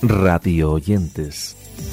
radio oyentes.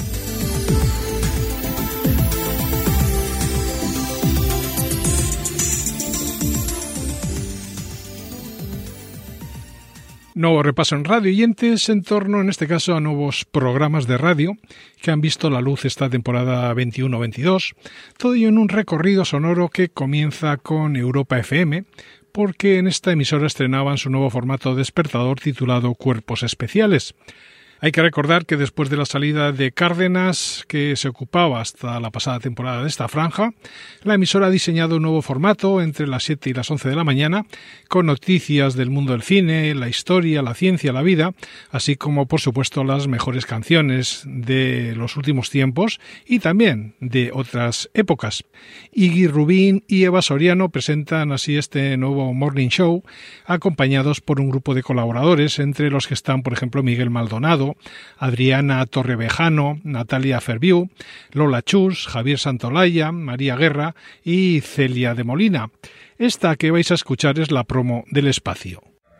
Nuevo repaso en radio oyentes en torno, en este caso, a nuevos programas de radio que han visto la luz esta temporada 21-22. Todo ello en un recorrido sonoro que comienza con Europa FM, porque en esta emisora estrenaban su nuevo formato despertador titulado Cuerpos Especiales. Hay que recordar que después de la salida de Cárdenas, que se ocupaba hasta la pasada temporada de esta franja, la emisora ha diseñado un nuevo formato entre las 7 y las 11 de la mañana, con noticias del mundo del cine, la historia, la ciencia, la vida, así como, por supuesto, las mejores canciones de los últimos tiempos y también de otras épocas. Iggy Rubín y Eva Soriano presentan así este nuevo Morning Show, acompañados por un grupo de colaboradores, entre los que están, por ejemplo, Miguel Maldonado, Adriana Torrevejano, Natalia Ferviu, Lola Chus, Javier Santolaya, María Guerra y Celia de Molina. Esta que vais a escuchar es la promo del espacio.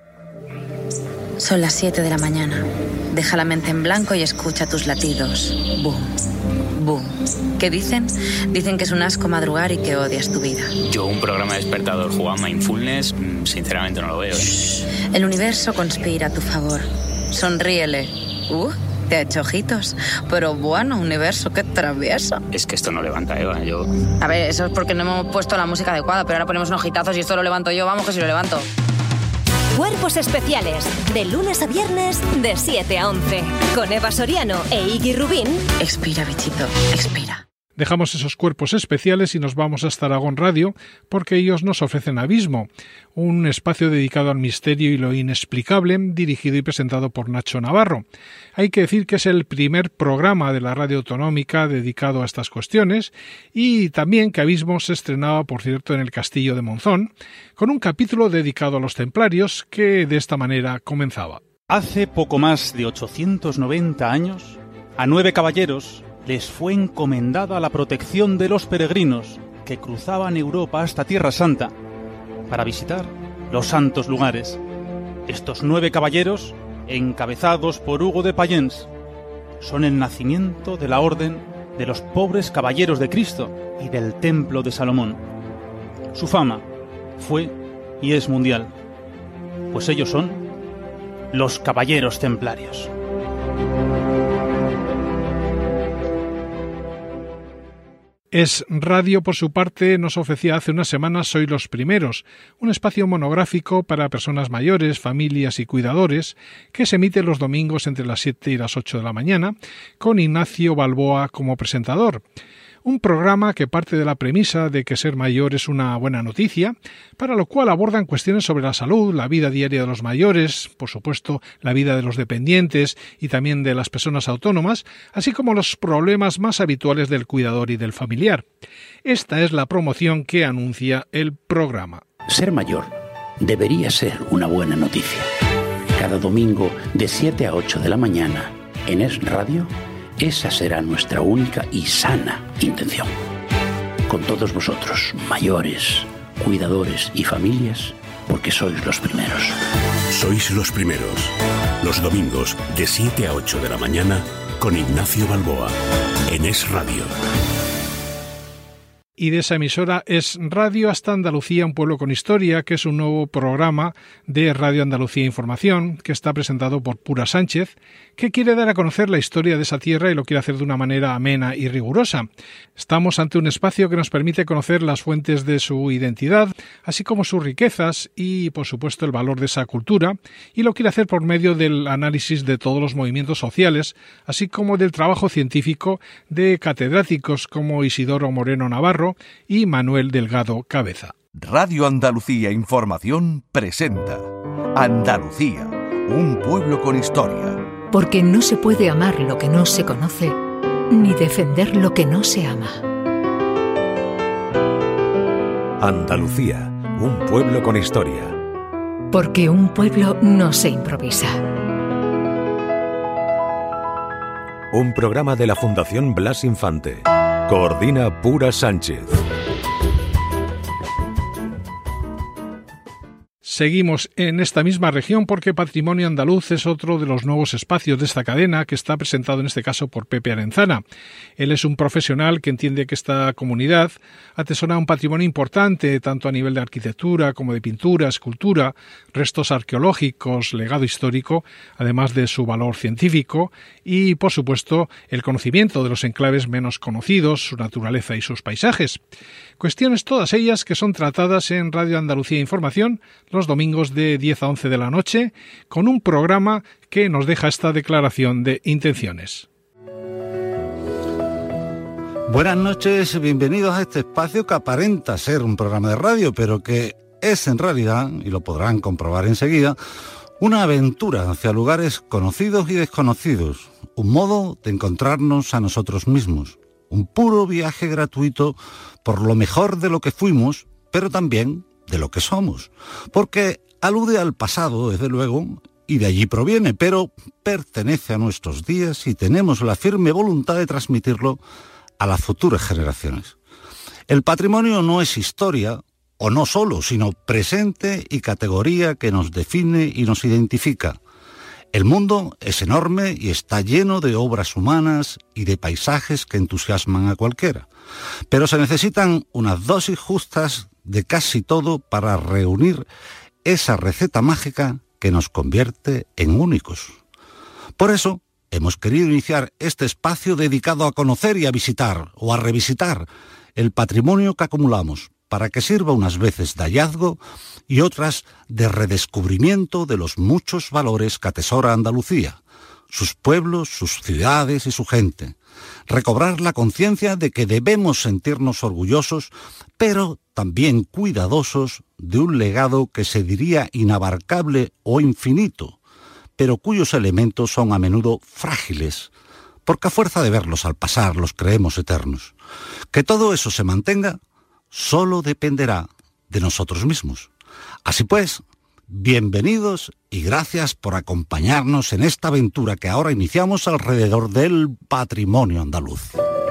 Son las 7 de la mañana. Deja la mente en blanco y escucha tus latidos. Boom, boom. ¿Qué dicen? Dicen que es un asco madrugar y que odias tu vida. Yo un programa despertador jugado a Mindfulness, sinceramente no lo veo. El universo conspira a tu favor. Sonríele. Te ha hecho ojitos. Pero bueno, universo, qué travieso. Es que esto no levanta, Eva. A ver, eso es porque no hemos puesto la música adecuada, pero ahora ponemos unos ojitazos y esto lo levanto yo. Vamos que si lo levanto. Cuerpos Especiales, de lunes a viernes, de 7 a 11. Con Eva Soriano e Iggy Rubín. Expira, bichito, expira. Dejamos esos cuerpos especiales y nos vamos hasta Aragón Radio, porque ellos nos ofrecen Abismo, un espacio dedicado al misterio y lo inexplicable, dirigido y presentado por Nacho Navarro. Hay que decir que es el primer programa de la radio autonómica dedicado a estas cuestiones, y también que Abismo se estrenaba, por cierto, en el Castillo de Monzón, con un capítulo dedicado a los templarios que de esta manera comenzaba. Hace poco más de 890 años, a 9 caballeros les fue encomendada la protección de los peregrinos que cruzaban Europa hasta Tierra Santa para visitar los santos lugares. Estos 9 caballeros, encabezados por Hugo de Payens, son el nacimiento de la Orden de los Pobres Caballeros de Cristo y del Templo de Salomón. Su fama fue y es mundial, pues ellos son los Caballeros Templarios. Es Radio, por su parte, nos ofrecía hace unas semanas Soy los Primeros, un espacio monográfico para personas mayores, familias y cuidadores, que se emite los domingos entre las 7 y las 8 de la mañana, con Ignacio Balboa como presentador. Un programa que parte de la premisa de que ser mayor es una buena noticia, para lo cual abordan cuestiones sobre la salud, la vida diaria de los mayores, por supuesto la vida de los dependientes y también de las personas autónomas, así como los problemas más habituales del cuidador y del familiar. Esta es la promoción que anuncia el programa. Ser mayor debería ser una buena noticia. Cada domingo de 7 a 8 de la mañana en Es Radio, esa será nuestra única y sana intención. Con todos vosotros, mayores, cuidadores y familias, porque sois los primeros. Sois los primeros. Los domingos de 7 a 8 de la mañana con Ignacio Balboa en Es Radio. Y de esa emisora Es Radio hasta Andalucía, un pueblo con historia, que es un nuevo programa de Radio Andalucía Información, que está presentado por Pura Sánchez, que quiere dar a conocer la historia de esa tierra y lo quiere hacer de una manera amena y rigurosa. Estamos ante un espacio que nos permite conocer las fuentes de su identidad, así como sus riquezas y, por supuesto, el valor de esa cultura, y lo quiere hacer por medio del análisis de todos los movimientos sociales, así como del trabajo científico de catedráticos como Isidoro Moreno Navarro y Manuel Delgado Cabeza. Radio Andalucía Información presenta Andalucía, un pueblo con historia. Porque no se puede amar lo que no se conoce, ni defender lo que no se ama. Andalucía, un pueblo con historia. Porque un pueblo no se improvisa. Un programa de la Fundación Blas Infante. Coordina Pura Sánchez. Seguimos en esta misma región porque Patrimonio Andaluz es otro de los nuevos espacios de esta cadena que está presentado en este caso por Pepe Arenzana. Él es un profesional que entiende que esta comunidad atesora un patrimonio importante tanto a nivel de arquitectura como de pintura, escultura, restos arqueológicos, legado histórico, además de su valor científico y, por supuesto, el conocimiento de los enclaves menos conocidos, su naturaleza y sus paisajes. Cuestiones todas ellas que son tratadas en Radio Andalucía Información los domingos de 10 a 11 de la noche, con un programa que nos deja esta declaración de intenciones. Buenas noches, bienvenidos a este espacio que aparenta ser un programa de radio, pero que es en realidad, y lo podrán comprobar enseguida, una aventura hacia lugares conocidos y desconocidos, un modo de encontrarnos a nosotros mismos, un puro viaje gratuito por lo mejor de lo que fuimos, pero también de lo que somos, porque alude al pasado, desde luego, y de allí proviene, pero pertenece a nuestros días y tenemos la firme voluntad de transmitirlo a las futuras generaciones. El patrimonio no es historia, o no solo, sino presente y categoría que nos define y nos identifica. El mundo es enorme y está lleno de obras humanas y de paisajes que entusiasman a cualquiera, pero se necesitan unas dosis justas de casi todo para reunir esa receta mágica que nos convierte en únicos. Por eso hemos querido iniciar este espacio dedicado a conocer y a visitar o a revisitar el patrimonio que acumulamos, para que sirva unas veces de hallazgo y otras de redescubrimiento de los muchos valores que atesora Andalucía, sus pueblos, sus ciudades y su gente. Recobrar la conciencia de que debemos sentirnos orgullosos, pero también cuidadosos de un legado que se diría inabarcable o infinito, pero cuyos elementos son a menudo frágiles, porque a fuerza de verlos al pasar los creemos eternos. Que todo eso se mantenga solo dependerá de nosotros mismos. Así pues, bienvenidos y gracias por acompañarnos en esta aventura que ahora iniciamos alrededor del patrimonio andaluz.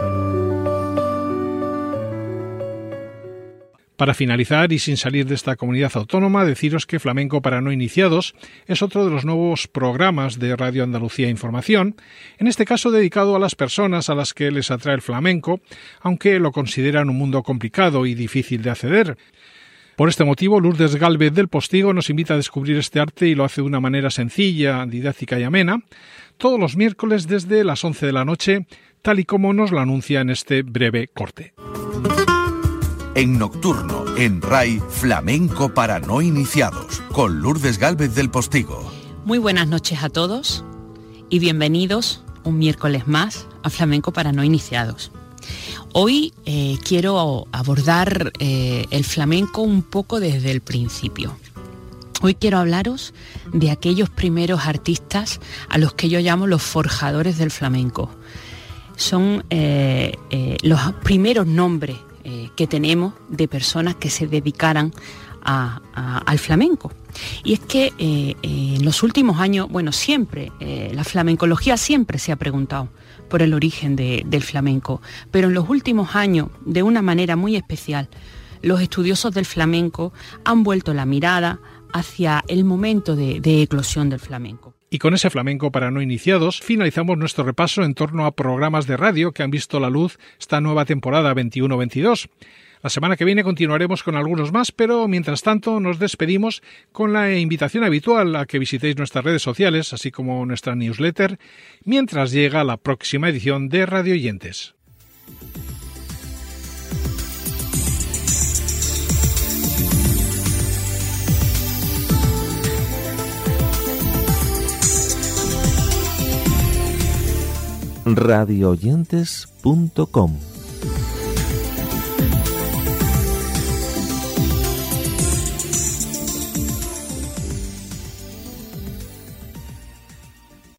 Para finalizar, y sin salir de esta comunidad autónoma, deciros que Flamenco para no iniciados es otro de los nuevos programas de Radio Andalucía Información, en este caso dedicado a las personas a las que les atrae el flamenco, aunque lo consideran un mundo complicado y difícil de acceder. Por este motivo, Lourdes Gálvez del Postigo nos invita a descubrir este arte y lo hace de una manera sencilla, didáctica y amena, todos los miércoles desde las 11 de la noche, tal y como nos lo anuncia en este breve corte. En Nocturno, en RAI, Flamenco para no iniciados, con Lourdes Gálvez del Postigo. Muy buenas noches a todos y bienvenidos un miércoles más a Flamenco para no iniciados. Hoy quiero abordar el flamenco un poco desde el principio. Hoy quiero hablaros de aquellos primeros artistas a los que yo llamo los forjadores del flamenco. Son los primeros nombres que tenemos de personas que se dedicaran al flamenco. Y es que en los últimos años, bueno, siempre, la flamencología siempre se ha preguntado por el origen del flamenco, pero en los últimos años, de una manera muy especial, los estudiosos del flamenco han vuelto la mirada hacia el momento de eclosión del flamenco. Y con ese flamenco para no iniciados finalizamos nuestro repaso en torno a programas de radio que han visto la luz esta nueva temporada 21-22. La semana que viene continuaremos con algunos más, pero mientras tanto nos despedimos con la invitación habitual a que visitéis nuestras redes sociales, así como nuestra newsletter, mientras llega la próxima edición de Radio Oyentes. radioyentes.com